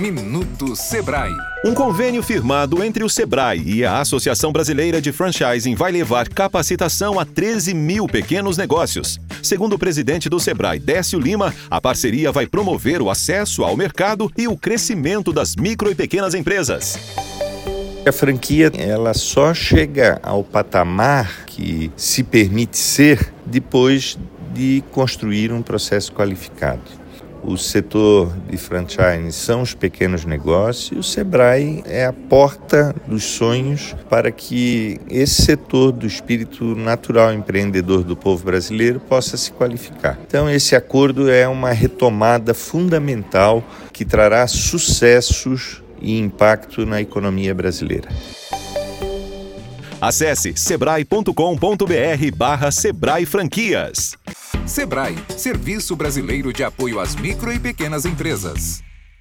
Minuto Sebrae. Um convênio firmado entre o Sebrae e a Associação Brasileira de Franchising vai levar capacitação a 13 mil pequenos negócios. Segundo o presidente do Sebrae, Décio Lima, a parceria vai promover o acesso ao mercado e o crescimento das micro e pequenas empresas. A franquia, ela só chega ao patamar que se permite ser depois de construir um processo qualificado. O setor de franchise são os pequenos negócios e o Sebrae é a porta dos sonhos para que esse setor do espírito natural empreendedor do povo brasileiro possa se qualificar. Então esse acordo é uma retomada fundamental que trará sucessos e impacto na economia brasileira. Acesse sebrae.com.br/Sebrae Franquias. Sebrae, Serviço Brasileiro de Apoio às Micro e Pequenas Empresas.